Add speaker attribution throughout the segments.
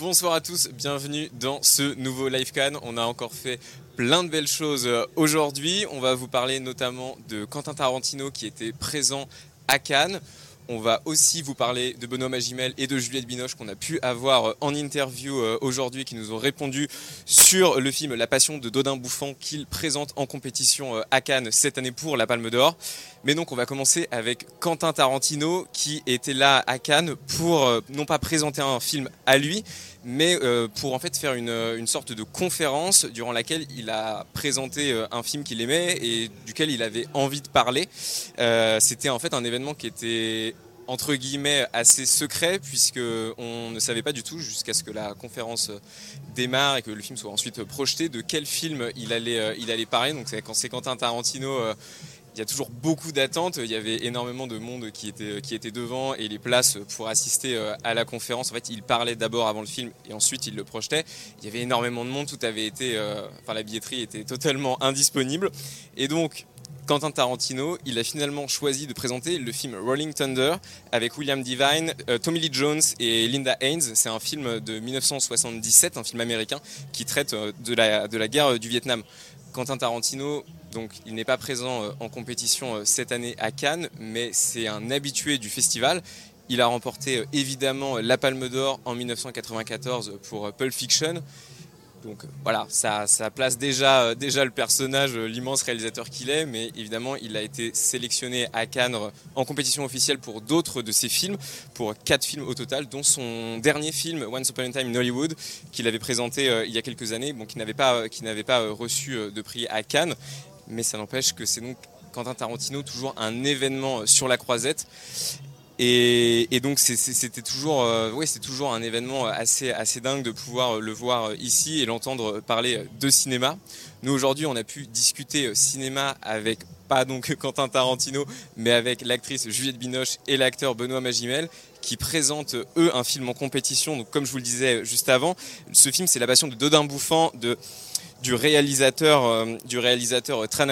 Speaker 1: Bonsoir à tous, bienvenue dans ce nouveau Live Cannes. On a encore fait plein de belles choses aujourd'hui. On va vous parler notamment de Quentin Tarantino qui était présent à Cannes. On va aussi vous parler de Benoît Magimel et de Juliette Binoche qu'on a pu avoir en interview aujourd'hui, qui nous ont répondu sur le film La Passion de Dodin Bouffant qu'il présente en compétition à Cannes cette année pour la Palme d'Or. Mais donc on va commencer avec Quentin Tarantino qui était là à Cannes pour non pas présenter un film à lui, mais pour en fait faire une sorte de conférence durant laquelle il a présenté un film qu'il aimait et duquel il avait envie de parler. C'était en fait un événement qui était entre guillemets assez secret, puisque on ne savait pas du tout jusqu'à ce que la conférence démarre et que le film soit ensuite projeté de quel film il allait parler. Donc quand c'est Quentin Tarantino, il y a toujours beaucoup d'attentes. Il y avait énormément de monde qui était devant et les places pour assister à la conférence. En fait, il parlait d'abord avant le film et ensuite il le projetait. Il y avait énormément de monde, tout avait été, la billetterie était totalement indisponible. Et donc, Quentin Tarantino, il a finalement choisi de présenter le film Rolling Thunder avec William Devine, Tommy Lee Jones et Linda Haynes. C'est un film de 1977, un film américain qui traite de la guerre du Vietnam. Quentin Tarantino, donc, il n'est pas présent en compétition cette année à Cannes, mais c'est un habitué du festival. Il a remporté évidemment la Palme d'Or en 1994 pour Pulp Fiction. Donc voilà, ça place déjà le personnage, l'immense réalisateur qu'il est, mais évidemment il a été sélectionné à Cannes en compétition officielle pour d'autres de ses films, pour 4 films au total, dont son dernier film Once Upon a Time in Hollywood, qu'il avait présenté il y a quelques années, qui n'avait pas reçu de prix à Cannes, mais ça n'empêche que c'est donc Quentin Tarantino, toujours un événement sur la croisette. Et donc c'était toujours un événement assez dingue de pouvoir le voir ici et l'entendre parler de cinéma. Nous aujourd'hui on a pu discuter cinéma avec pas donc Quentin Tarantino, mais avec l'actrice Juliette Binoche et l'acteur Benoît Magimel, qui présentent eux un film en compétition. Donc comme je vous le disais juste avant, ce film c'est La Passion de Dodin Bouffant du réalisateur Tran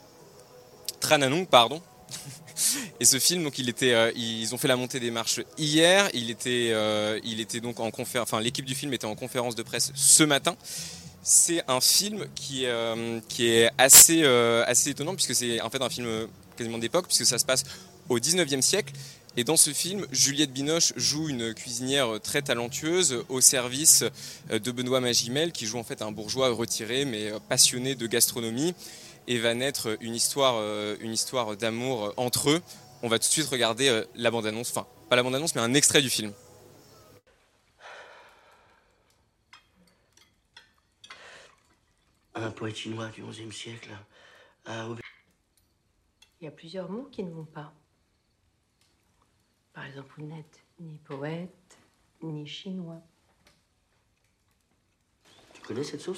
Speaker 1: Anh pardon. Et ce film, donc, ils ont fait la montée des marches hier. Il était donc l'équipe du film était en conférence de presse ce matin. C'est un film qui est assez étonnant, puisque c'est en fait un film quasiment d'époque, puisque ça se passe au 19e siècle. Et dans ce film, Juliette Binoche joue une cuisinière très talentueuse au service de Benoît Magimel, qui joue en fait un bourgeois retiré mais passionné de gastronomie. Et va naître une histoire d'amour entre eux. On va tout de suite regarder la bande-annonce, enfin pas la bande-annonce mais un extrait du film.
Speaker 2: Un poète chinois du XIe siècle.
Speaker 3: Il y a plusieurs mots qui ne vont pas. Par exemple, vous n'êtes ni poète, ni chinois.
Speaker 2: Tu connais cette sauce ?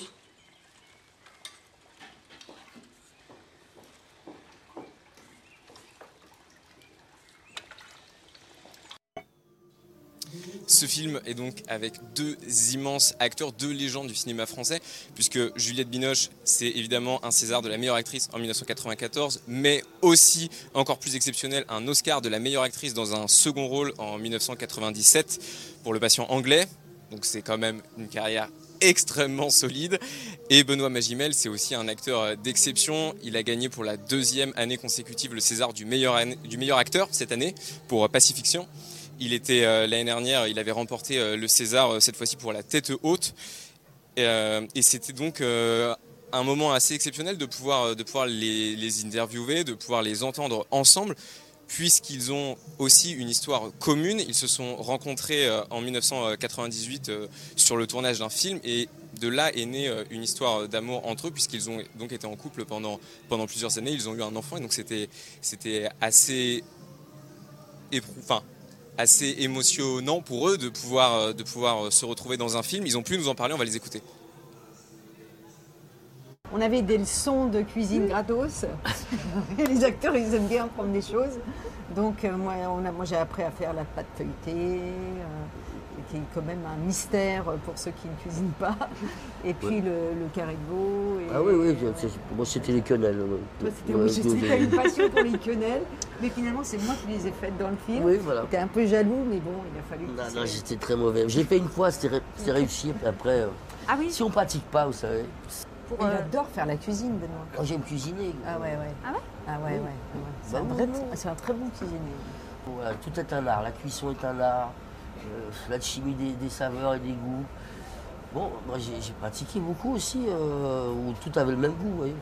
Speaker 1: Ce film est donc avec 2 immenses acteurs, 2 légendes du cinéma français, puisque Juliette Binoche, c'est évidemment un César de la meilleure actrice en 1994, mais aussi, encore plus exceptionnel, un Oscar de la meilleure actrice dans un second rôle en 1997 pour Le Patient anglais. Donc c'est quand même une carrière extrêmement solide. Et Benoît Magimel, c'est aussi un acteur d'exception. Il a gagné pour la 2e année consécutive le César du meilleur acteur cette année pour Pacifiction. Il était l'année dernière, il avait remporté le César cette fois-ci pour La Tête haute. Et c'était donc un moment assez exceptionnel de pouvoir les interviewer, de pouvoir les entendre ensemble, puisqu'ils ont aussi une histoire commune. Ils se sont rencontrés en 1998 sur le tournage d'un film, et de là est née une histoire d'amour entre eux, puisqu'ils ont donc été en couple pendant plusieurs années. Ils ont eu un enfant, et donc c'était assez assez émotionnant pour eux de pouvoir se retrouver dans un film. Ils ont pu nous en parler, on va les écouter.
Speaker 4: On avait des leçons de cuisine gratos. Les acteurs, ils aiment bien apprendre des choses. Donc moi j'ai appris à faire la pâte feuilletée, qui est quand même un mystère pour ceux qui ne cuisinent pas. Et puis le carré de veau. Et,
Speaker 2: Ah oui, pour moi c'était les quenelles.
Speaker 4: Toi, t'as une passion pour les quenelles, mais finalement c'est moi qui les ai faites dans le film.
Speaker 2: Oui, voilà.
Speaker 4: T'es un peu jaloux, mais bon, il a fallu.
Speaker 2: Non, j'étais très mauvais. J'ai fait une fois, c'était réussi. Après,
Speaker 3: Ah oui.
Speaker 2: si on pratique pas, vous savez.
Speaker 4: Il adore faire la cuisine, Benoît.
Speaker 2: Quand j'aime cuisiner.
Speaker 4: Ah ouais.
Speaker 3: Ah ouais.
Speaker 4: Ah ouais. C'est un très bon cuisinier.
Speaker 2: Voilà, tout est un art. La cuisson est un art. L'alchimie des saveurs et des goûts. Bon, moi j'ai pratiqué beaucoup aussi, où tout avait le même goût, vous voyez.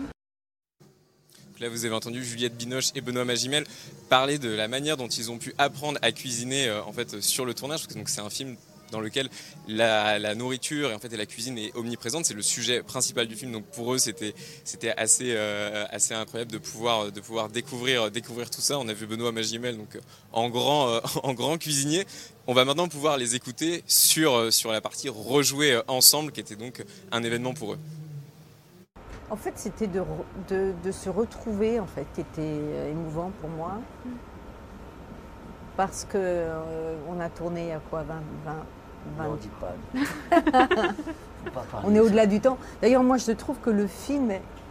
Speaker 1: Là, vous avez entendu Juliette Binoche et Benoît Magimel parler de la manière dont ils ont pu apprendre à cuisiner en fait, sur le tournage, parce que donc, c'est un film dans lequel la nourriture et la cuisine est omniprésente. C'est le sujet principal du film. Donc pour eux, c'était assez incroyable de pouvoir découvrir tout ça. On a vu Benoît Magimel donc en grand cuisinier. On va maintenant pouvoir les écouter sur la partie rejouer ensemble, qui était donc un événement pour eux.
Speaker 4: En fait, c'était de se retrouver, en fait, qui était émouvant pour moi. Parce que on a tourné il y a quoi, 20
Speaker 2: Non, dis pas. Faut pas parler
Speaker 4: on est
Speaker 2: de
Speaker 4: au-delà du temps. D'ailleurs, moi, je trouve que le film,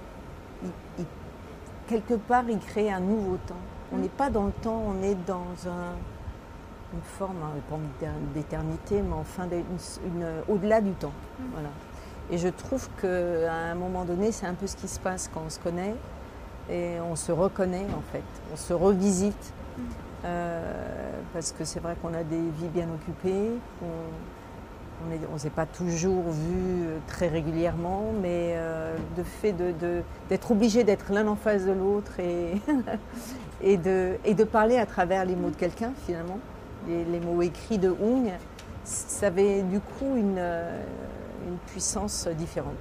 Speaker 4: quelque part, il crée un nouveau temps. On n'est pas dans le temps, on est dans une forme, pas d'éternité, mais enfin au-delà du temps. Voilà. Et je trouve qu'à un moment donné, c'est un peu ce qui se passe quand on se connaît et on se reconnaît en fait, on se revisite. Parce que c'est vrai qu'on a des vies bien occupées, on ne s'est pas toujours vus très régulièrement, mais le fait d'être obligé d'être l'un en face de l'autre et de parler à travers les mots de quelqu'un finalement, les mots écrits de Hung, ça avait du coup une puissance différente.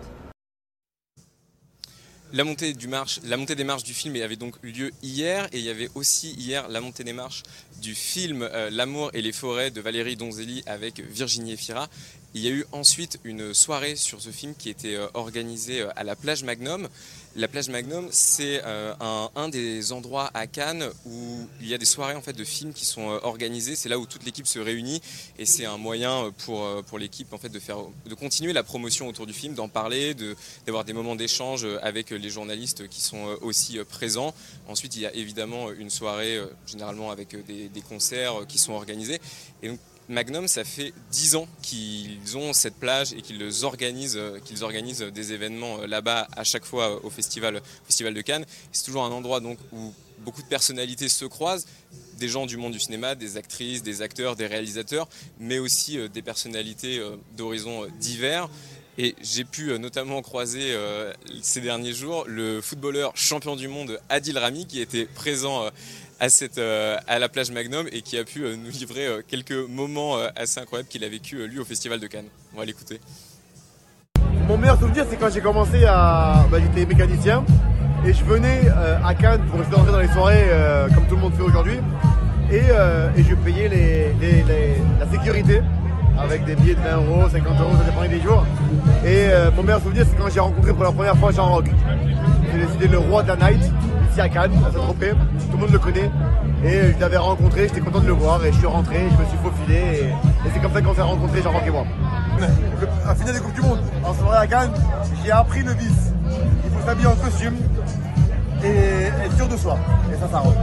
Speaker 1: La montée des marches du film avait donc lieu hier, et il y avait aussi hier la montée des marches du film L'amour et les forêts de Valérie Donzelli avec Virginie Efira. Il y a eu ensuite une soirée sur ce film qui était organisée à la plage Magnum. La plage Magnum, c'est un des endroits à Cannes où il y a des soirées en fait, de films qui sont organisées. C'est là où toute l'équipe se réunit, et c'est un moyen pour l'équipe en fait, de continuer la promotion autour du film, d'en parler, d'avoir des moments d'échange avec les journalistes qui sont aussi présents. Ensuite, il y a évidemment une soirée, généralement avec des concerts qui sont organisés. Et donc, Magnum, ça fait 10 ans qu'ils ont cette plage et qu'ils organisent des événements là-bas à chaque fois au festival de Cannes. C'est toujours un endroit donc, où beaucoup de personnalités se croisent, des gens du monde du cinéma, des actrices, des acteurs, des réalisateurs, mais aussi des personnalités d'horizons divers. Et j'ai pu notamment croiser ces derniers jours le footballeur champion du monde Adil Rami, qui était présent à la plage Magnum et qui a pu nous livrer quelques moments assez incroyables qu'il a vécu lui au Festival de Cannes. On va l'écouter.
Speaker 5: Mon meilleur souvenir, c'est quand j'ai commencé j'étais mécanicien et je venais à Cannes pour essayer d'entrer dans les soirées comme tout le monde fait aujourd'hui, et je payais la sécurité avec des billets de 20 €, 50 €, ça dépendait des jours. Et mon meilleur souvenir, c'est quand j'ai rencontré pour la première fois Jean Rock. J'ai décidé le roi de la night, ici à Cannes, à Saint-Tropez. Tout le monde le connaît. Et je l'avais rencontré, j'étais content de le voir. Et je suis rentré, je me suis faufilé. Et c'est comme ça qu'on s'est rencontrés, Jean Rock et moi. La finale des Coupes du Monde, en soirée à Cannes, j'ai appris le vice. Il faut s'habiller en costume et être sûr de soi. Et ça rentre.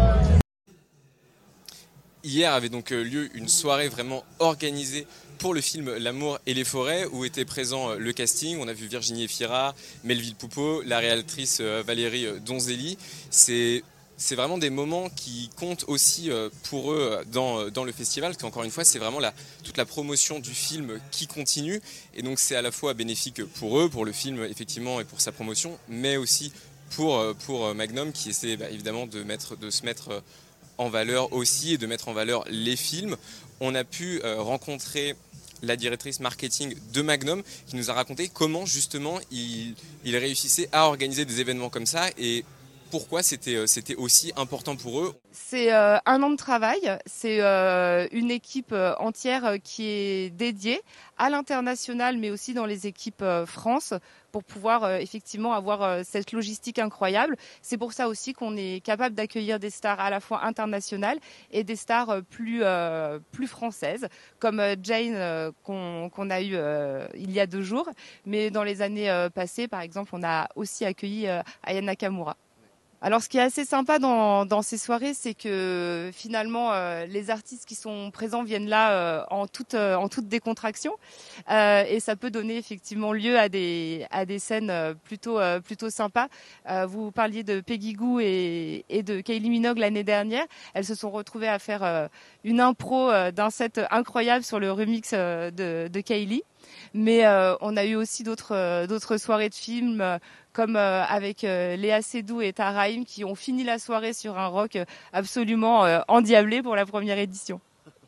Speaker 1: Hier avait donc lieu une soirée vraiment organisée pour le film L'amour et les forêts, où était présent le casting. On a vu Virginie Efira, Melville Poupeau, la réalisatrice Valérie Donzelli. C'est vraiment des moments qui comptent aussi pour eux dans le festival, parce qu'encore une fois, c'est vraiment toute la promotion du film qui continue. Et donc c'est à la fois bénéfique pour eux, pour le film effectivement et pour sa promotion, mais aussi pour Magnum, qui essaie évidemment de se mettre en valeur aussi et de mettre en valeur les films. On a pu rencontrer la directrice marketing de Magnum, qui nous a raconté comment justement il réussissait à organiser des événements comme ça, et pourquoi c'était aussi important pour eux.
Speaker 6: C'est 1 an de travail, c'est une équipe entière qui est dédiée à l'international, mais aussi dans les équipes France, pour pouvoir effectivement avoir cette logistique incroyable. C'est pour ça aussi qu'on est capable d'accueillir des stars à la fois internationales et des stars plus françaises, comme Jane qu'on a eu il y a 2 jours. Mais dans les années passées, par exemple, on a aussi accueilli Aya Nakamura. Alors, ce qui est assez sympa dans ces soirées, c'est que finalement, les artistes qui sont présents viennent là en toute décontraction, et ça peut donner effectivement lieu à des scènes plutôt sympas. Vous parliez de Peggy Gou et de Kylie Minogue l'année dernière. Elles se sont retrouvées à faire une impro d'un set incroyable sur le remix de Kylie. Mais on a eu aussi d'autres soirées de films, comme avec Léa Seydoux et Taraïm, qui ont fini la soirée sur un rock absolument endiablé pour la première édition.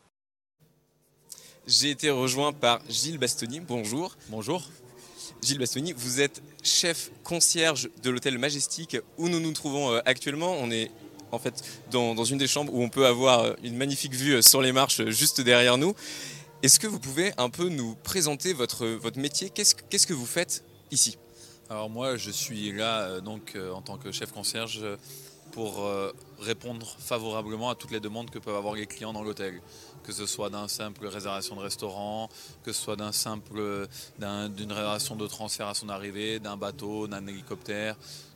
Speaker 1: J'ai été rejoint par Gilles Bastoni. Bonjour.
Speaker 7: Bonjour.
Speaker 1: Gilles Bastoni, vous êtes chef concierge de l'hôtel Majestic où nous nous trouvons actuellement. On est en fait dans une des chambres où on peut avoir une magnifique vue sur les marches juste derrière nous. Est-ce que vous pouvez un peu nous présenter votre métier ? Qu'est-ce que vous faites ici ?
Speaker 7: Alors moi, je suis là en tant que chef concierge pour répondre favorablement à toutes les demandes que peuvent avoir les clients dans l'hôtel. Que ce soit d'une simple réservation de restaurant, que ce soit d'une réservation de transfert à son arrivée, d'un bateau, d'un hélicoptère.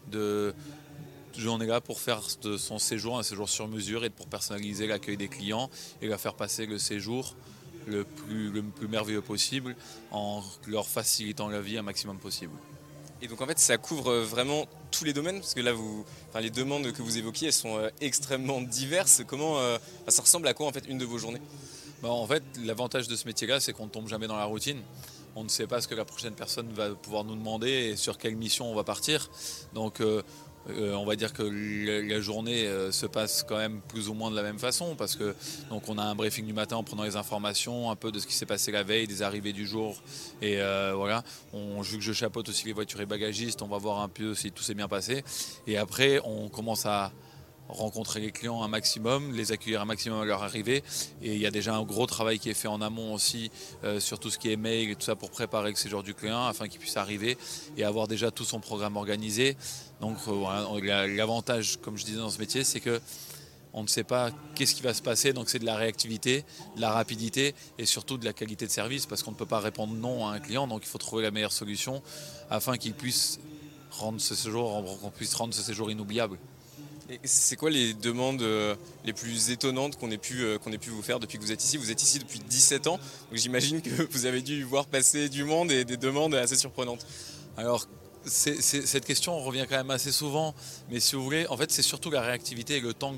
Speaker 7: On est là pour faire de son séjour un séjour sur mesure et pour personnaliser l'accueil des clients et leur faire passer le séjour le plus merveilleux possible en leur facilitant la vie un maximum possible.
Speaker 1: Et donc en fait ça couvre vraiment tous les domaines, parce que là les demandes que vous évoquiez elles sont extrêmement diverses. Ça ressemble à quoi en fait une de vos journées ?
Speaker 7: En fait, l'avantage de ce métier-là, c'est qu'on ne tombe jamais dans la routine. On ne sait pas ce que la prochaine personne va pouvoir nous demander et sur quelle mission on va partir. Donc on va dire que la journée se passe quand même plus ou moins de la même façon, parce que donc on a un briefing du matin en prenant les informations un peu de ce qui s'est passé la veille, des arrivées du jour, et voilà. Vu que je chapeaute aussi les voitures et bagagistes, on va voir un peu si tout s'est bien passé, et après on commence à rencontrer les clients un maximum, les accueillir un maximum à leur arrivée, et il y a déjà un gros travail qui est fait en amont aussi sur tout ce qui est mail et tout ça pour préparer le séjour du client afin qu'il puisse arriver et avoir déjà tout son programme organisé. Donc voilà, l'avantage, comme je disais dans ce métier, c'est que on ne sait pas qu'est-ce qui va se passer, donc c'est de la réactivité, de la rapidité et surtout de la qualité de service, parce qu'on ne peut pas répondre non à un client, donc il faut trouver la meilleure solution afin qu'il puisse rendre qu'on puisse rendre ce séjour inoubliable.
Speaker 1: Et c'est quoi les demandes les plus étonnantes qu'on ait pu vous faire depuis que vous êtes ici ? Vous êtes ici depuis 17 ans, donc j'imagine que vous avez dû voir passer du monde et des demandes assez surprenantes.
Speaker 7: Alors, cette question revient quand même assez souvent, mais si vous voulez, en fait, c'est surtout la réactivité et le temps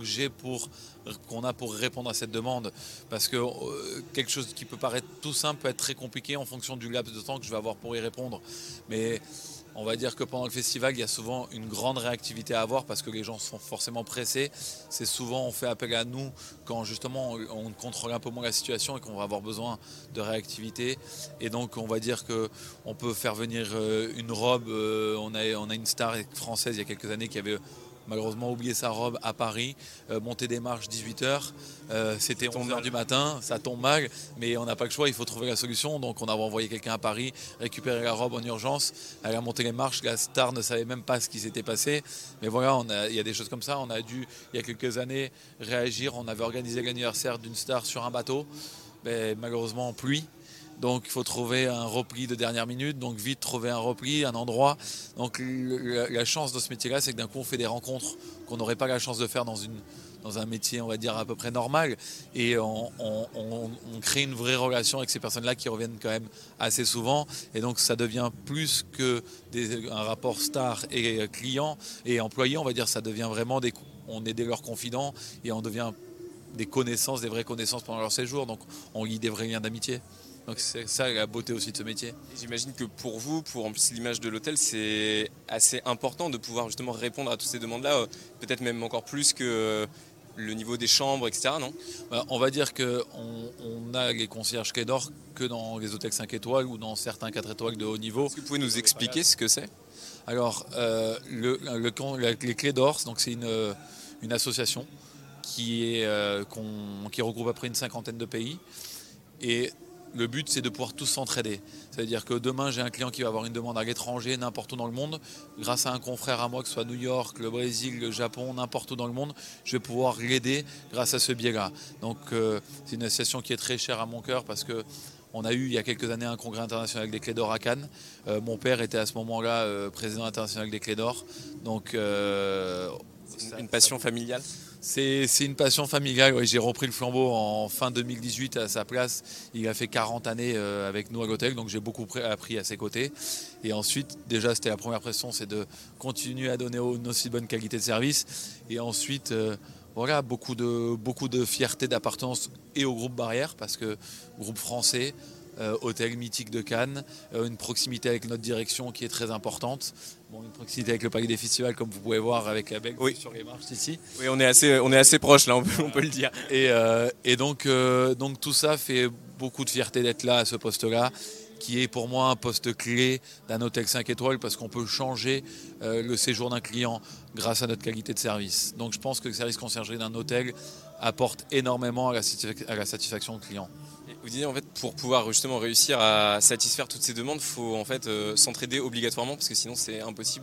Speaker 7: qu'on a pour répondre à cette demande. Parce que quelque chose qui peut paraître tout simple peut être très compliqué en fonction du laps de temps que je vais avoir pour y répondre. Mais on va dire que pendant le festival, il y a souvent une grande réactivité à avoir parce que les gens sont forcément pressés. C'est souvent, on fait appel à nous quand justement on contrôle un peu moins la situation et qu'on va avoir besoin de réactivité. Et donc on va dire qu'on peut faire venir une robe. On a une star française il y a quelques années qui avait malheureusement oublié sa robe à Paris, monter des marches 18h, c'était 11h du matin, ça tombe mal, mais on n'a pas le choix, il faut trouver la solution. Donc on a envoyé quelqu'un à Paris, récupérer la robe en urgence, elle a monté les marches, la star ne savait même pas ce qui s'était passé. Mais voilà, il y a des choses comme ça. On a dû, il y a quelques années, réagir. On avait organisé l'anniversaire d'une star sur un bateau, mais malheureusement en pluie. Donc il faut trouver un repli de dernière minute, donc vite trouver un repli, un endroit. Donc la chance de ce métier-là, c'est que d'un coup on fait des rencontres qu'on n'aurait pas la chance de faire dans un métier, on va dire, à peu près normal. Et on crée une vraie relation avec ces personnes-là qui reviennent quand même assez souvent. Et donc ça devient plus que un rapport star et client et employé, on va dire, ça devient vraiment on est leurs confidents et on devient des connaissances, des vraies connaissances pendant leur séjour. Donc on lie des vrais liens d'amitié. Donc c'est ça la beauté aussi de ce métier.
Speaker 1: J'imagine que pour vous, pour en plus l'image de l'hôtel, c'est assez important de pouvoir justement répondre à toutes ces demandes-là, peut-être même encore plus que le niveau des chambres, etc. Non ?
Speaker 7: On va dire qu'on a les concierges quai d'or que dans les hôtels 5 étoiles ou dans certains 4 étoiles de haut niveau.
Speaker 1: Est-ce que vous pouvez nous expliquer ce que c'est ?
Speaker 7: Alors, les Clés d'Or, donc c'est une association qui regroupe à peu près une cinquantaine de pays. Et le but, c'est de pouvoir tous s'entraider. C'est-à-dire que demain, j'ai un client qui va avoir une demande à l'étranger, n'importe où dans le monde. Grâce à un confrère à moi, que ce soit New York, le Brésil, le Japon, n'importe où dans le monde, je vais pouvoir l'aider grâce à ce biais-là. Donc, c'est une association qui est très chère à mon cœur parce que on a eu il y a quelques années un congrès international des Clés d'Or à Cannes. Mon père était à ce moment-là président international des Clés d'Or. Donc,
Speaker 1: une passion familiale?
Speaker 7: C'est une passion familiale. Ouais, j'ai repris le flambeau en fin 2018 à sa place. Il a fait 40 années avec nous à l'hôtel, donc j'ai beaucoup appris à ses côtés. Et ensuite, déjà, c'était la première pression, c'est de continuer à donner une aussi bonne qualité de service. Et ensuite, voilà, beaucoup de fierté d'appartenance et au groupe Barrière, parce que groupe français, hôtel mythique de Cannes, une proximité avec notre direction qui est très importante. Bon, une proximité avec le Palais des Festivals, comme vous pouvez voir avec la Belgique sur les marches ici.
Speaker 1: Oui, on est assez proche là, on peut le dire.
Speaker 7: Et donc tout ça fait beaucoup de fierté d'être là à ce poste-là, qui est pour moi un poste clé d'un hôtel 5 étoiles parce qu'on peut changer le séjour d'un client grâce à notre qualité de service. Donc je pense que le service conciergerie d'un hôtel apporte énormément à la satisfaction du client.
Speaker 1: Vous disiez en fait pour pouvoir justement réussir à satisfaire toutes ces demandes, il faut en fait s'entraider obligatoirement parce que sinon c'est impossible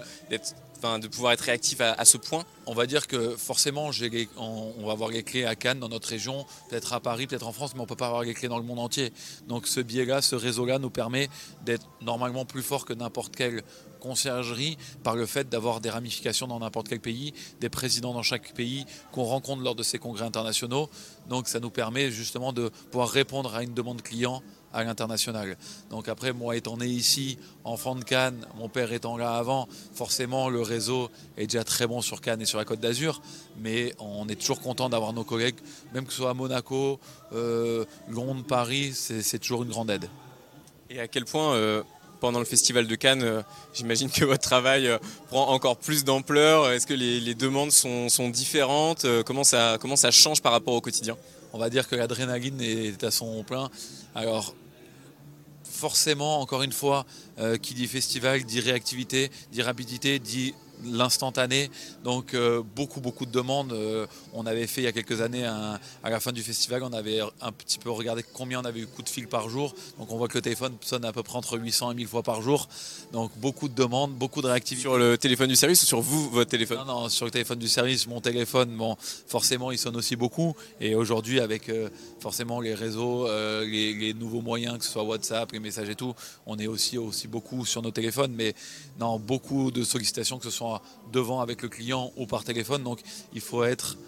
Speaker 1: de pouvoir être réactif à ce point.
Speaker 7: On va dire que forcément on va avoir les clés à Cannes dans notre région, peut-être à Paris, peut-être en France, mais on ne peut pas avoir les clés dans le monde entier. Donc ce biais-là, ce réseau-là nous permet d'être normalement plus fort que n'importe quelle conciergerie par le fait d'avoir des ramifications dans n'importe quel pays, des présidents dans chaque pays qu'on rencontre lors de ces congrès internationaux. Donc ça nous permet justement de pouvoir répondre à une demande client à l'international. Donc après, moi étant né ici, enfant de Cannes, mon père étant là avant, forcément le réseau est déjà très bon sur Cannes et sur la Côte d'Azur, mais on est toujours content d'avoir nos collègues, même que ce soit à Monaco, Londres, Paris, c'est toujours une grande aide.
Speaker 1: Et à quel point pendant le festival de Cannes, j'imagine que votre travail prend encore plus d'ampleur. Est-ce que les demandes sont différentes? Comment ça change par rapport au quotidien?
Speaker 7: On va dire que l'adrénaline est à son plein. Alors, forcément, encore une fois, qui dit festival, dit réactivité, dit rapidité, dit l'instantané. Donc beaucoup de demandes. On avait fait il y a quelques années à la fin du festival, on avait un petit peu regardé combien on avait eu de coups de fil par jour. Donc on voit que le téléphone sonne à peu près entre 800 et 1000 fois par jour. Donc beaucoup de demandes, beaucoup de réactivité.
Speaker 1: Sur le téléphone du service ou sur votre téléphone?
Speaker 7: Non, sur le téléphone du service, mon téléphone, bon, forcément il sonne aussi beaucoup. Et aujourd'hui avec forcément les réseaux, les nouveaux moyens, que ce soit WhatsApp, les messages et tout, on est aussi beaucoup sur nos téléphones. Mais non, beaucoup de sollicitations, que ce soit devant avec le client ou par téléphone. Donc il faut être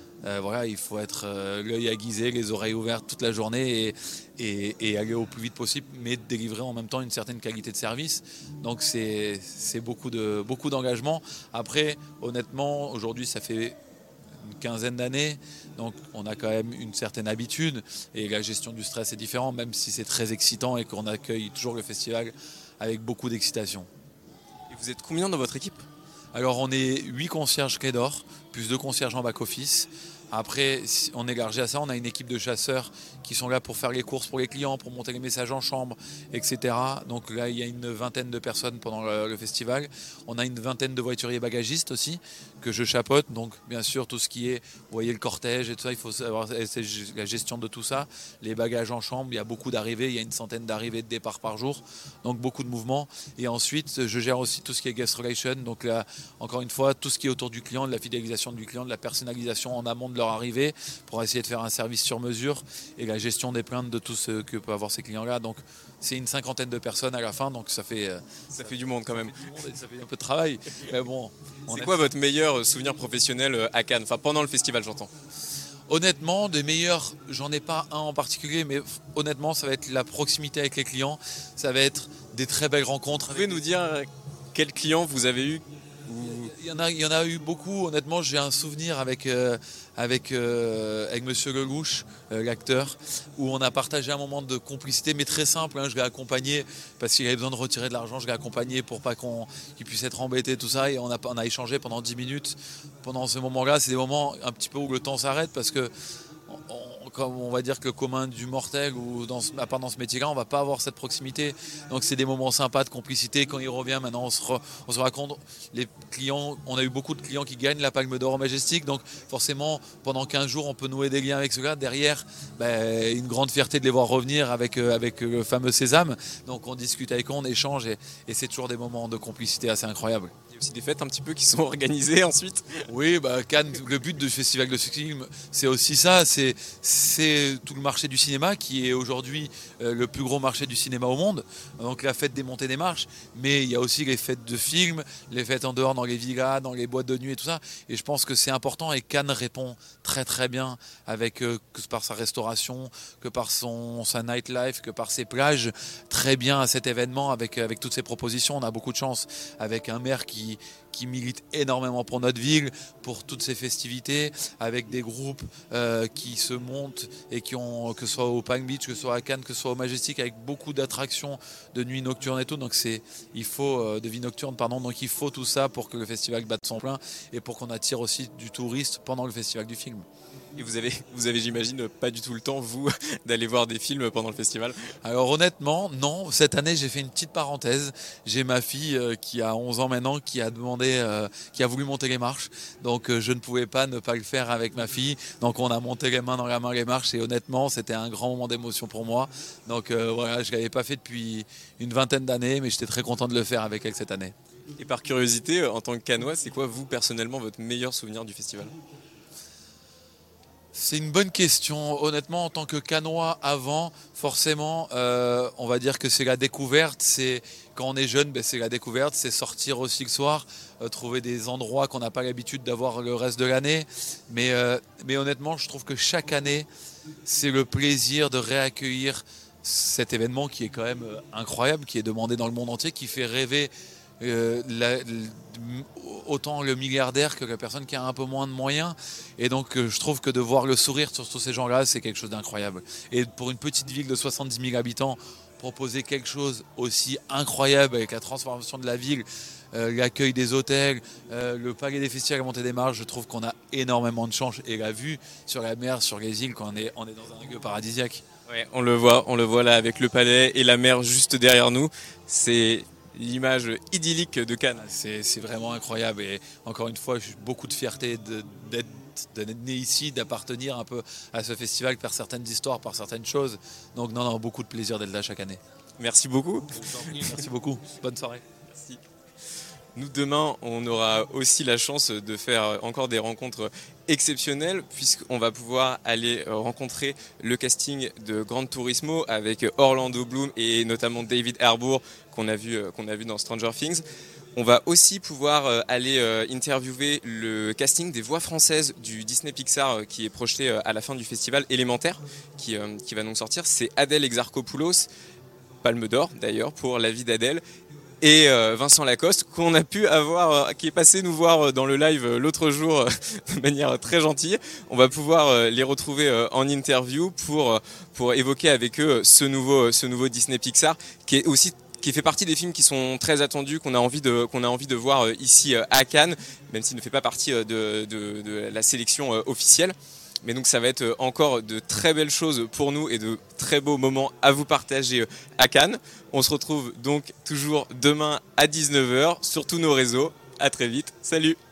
Speaker 7: l'œil aiguisé, les oreilles ouvertes toute la journée et aller au plus vite possible, mais délivrer en même temps une certaine qualité de service. Donc c'est beaucoup d'engagement. Après, honnêtement, aujourd'hui ça fait une quinzaine d'années, donc on a quand même une certaine habitude et la gestion du stress est différente, même si c'est très excitant et qu'on accueille toujours le festival avec beaucoup d'excitation.
Speaker 1: Et vous êtes combien dans votre équipe?
Speaker 7: Alors on est 8 concierges Clés d'Or, plus 2 concierges en back-office. Après, on est élargi à ça, on a une équipe de chasseurs qui sont là pour faire les courses pour les clients, pour monter les messages en chambre, etc. Donc là, il y a une vingtaine de personnes pendant le festival. On a une vingtaine de voituriers bagagistes aussi, que je chapeaute. Donc bien sûr, tout ce qui est, vous voyez le cortège et tout ça, il faut savoir la gestion de tout ça. Les bagages en chambre, il y a beaucoup d'arrivées, il y a une centaine d'arrivées de départ par jour. Donc beaucoup de mouvements. Et ensuite, je gère aussi tout ce qui est guest relation. Donc là, encore une fois, tout ce qui est autour du client, de la fidélisation du client, de la personnalisation en amont de leur arrivée, pour essayer de faire un service sur mesure et la gestion des plaintes de tout ce que peuvent avoir ces clients-là. Donc c'est une cinquantaine de personnes à la fin, donc ça fait
Speaker 1: du monde quand même.
Speaker 7: Ça fait un peu de travail. Mais bon,
Speaker 1: c'est quoi votre meilleur souvenir professionnel à Cannes? Enfin, pendant le festival, j'entends.
Speaker 7: Honnêtement, des meilleurs, j'en ai pas un en particulier, mais honnêtement, ça va être la proximité avec les clients. Ça va être des très belles rencontres.
Speaker 1: Vous pouvez nous dire quels clients vous avez eu?
Speaker 7: Il y en a eu beaucoup. Honnêtement, j'ai un souvenir avec Monsieur Lelouch, l'acteur, où on a partagé un moment de complicité, mais très simple. Je l'ai accompagné parce qu'il avait besoin de retirer de l'argent. Je l'ai accompagné pour pas qu'il puisse être embêté, tout ça. Et on a échangé pendant 10 minutes. Pendant ce moment-là, c'est des moments un petit peu où le temps s'arrête parce que comme on va dire que le commun du mortel ou à part dans ce métier-là, on va pas avoir cette proximité. Donc c'est des moments sympas de complicité. Quand il revient, maintenant on se raconte. Les clients, on a eu beaucoup de clients qui gagnent la Palme d'Or au Majestic. Donc forcément, pendant 15 jours, on peut nouer des liens avec ceux-là. Derrière, une grande fierté de les voir revenir avec le fameux Sésame. Donc on discute avec eux, on échange et c'est toujours des moments de complicité assez incroyables.
Speaker 1: Il y a aussi des fêtes un petit peu qui sont organisées ensuite.
Speaker 7: Oui, Cannes, le but du Festival de film, c'est aussi ça, c'est tout le marché du cinéma qui est aujourd'hui le plus gros marché du cinéma au monde. Donc la fête des montées des marches, mais il y a aussi les fêtes de films, les fêtes en dehors dans les villas, dans les boîtes de nuit et tout ça. Et je pense que c'est important et Cannes répond très très bien avec que par sa restauration, que par sa nightlife, que par ses plages, très bien à cet événement avec toutes ces propositions. On a beaucoup de chance avec un maire qui milite énormément pour notre ville, pour toutes ces festivités, avec des groupes qui se montent et que ce soit au Palm Beach, que ce soit à Cannes, que ce soit au Majestic, avec beaucoup d'attractions de nuit nocturne et tout. Donc de vie nocturne, pardon. Donc il faut tout ça pour que le festival batte son plein et pour qu'on attire aussi du touriste pendant le festival du film.
Speaker 1: Et vous avez, j'imagine, pas du tout le temps, vous, d'aller voir des films pendant le festival?
Speaker 7: Alors honnêtement, non. Cette année, j'ai fait une petite parenthèse. J'ai ma fille qui a 11 ans maintenant, qui a voulu monter les marches. Donc je ne pouvais pas ne pas le faire avec ma fille. Donc on a monté les mains dans la main les marches et honnêtement, c'était un grand moment d'émotion pour moi. Donc voilà, je ne l'avais pas fait depuis une vingtaine d'années, mais j'étais très content de le faire avec elle cette année.
Speaker 1: Et par curiosité, en tant que Cannois, c'est quoi, vous, personnellement, votre meilleur souvenir du festival?
Speaker 7: C'est une bonne question. Honnêtement, en tant que Cannois avant, forcément, on va dire que c'est la découverte. Quand on est jeune, c'est la découverte. C'est sortir aussi le soir, trouver des endroits qu'on n'a pas l'habitude d'avoir le reste de l'année. Mais honnêtement, je trouve que chaque année, c'est le plaisir de réaccueillir cet événement qui est quand même incroyable, qui est demandé dans le monde entier, qui fait rêver autant le milliardaire que la personne qui a un peu moins de moyens. Et donc je trouve que de voir le sourire sur tous ces gens-là, c'est quelque chose d'incroyable. Et pour une petite ville de 70 000 habitants, proposer quelque chose aussi incroyable avec la transformation de la ville, l'accueil des hôtels, le palais des festivals, la montée des marches, je trouve qu'on a énormément de chance. Et la vue sur la mer, sur les îles, quand on est dans un lieu paradisiaque.
Speaker 1: Ouais, on le voit là avec le palais et la mer juste derrière nous. C'est l'image idyllique de Cannes.
Speaker 7: C'est vraiment incroyable et encore une fois, j'ai beaucoup de fierté d'être né ici, d'appartenir un peu à ce festival par certaines histoires, par certaines choses. Donc non, beaucoup de plaisir d'être là chaque année.
Speaker 1: Merci beaucoup.
Speaker 7: Merci beaucoup. Bonne soirée.
Speaker 1: Merci. Nous, demain, on aura aussi la chance de faire encore des rencontres exceptionnelles puisqu'on va pouvoir aller rencontrer le casting de Gran Turismo avec Orlando Bloom et notamment David Harbour qu'on a vu dans Stranger Things. On va aussi pouvoir aller interviewer le casting des voix françaises du Disney Pixar qui est projeté à la fin du festival Élémentaire qui va donc sortir. C'est Adèle Exarchopoulos, Palme d'Or d'ailleurs pour La vie d'Adèle, et Vincent Lacoste qu'on a pu avoir, qui est passé nous voir dans le live l'autre jour de manière très gentille. On va pouvoir les retrouver en interview pour évoquer avec eux ce nouveau Disney Pixar qui fait partie des films qui sont très attendus, qu'on a envie de voir ici à Cannes, même s'il ne fait pas partie de la sélection officielle. Mais donc ça va être encore de très belles choses pour nous et de très beaux moments à vous partager à Cannes. On se retrouve donc toujours demain à 19h sur tous nos réseaux. À très vite. Salut!